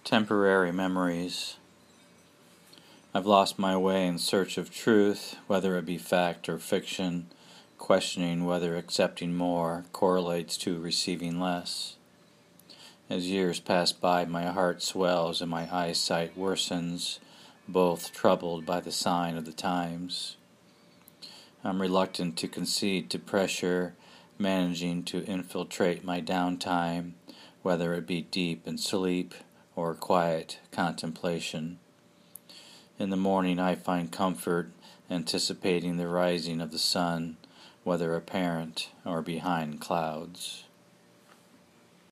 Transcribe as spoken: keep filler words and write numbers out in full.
Temporary memories. I've lost my way in search of truth, whether it be fact or fiction, questioning whether accepting more correlates to receiving less. As years pass by, my heart swells and my eyesight worsens, both troubled by the sign of the times. I'm reluctant to concede to pressure, managing to infiltrate my downtime, whether it be deep in sleep or quiet contemplation. In the morning I find comfort anticipating the rising of the sun, whether apparent or behind clouds.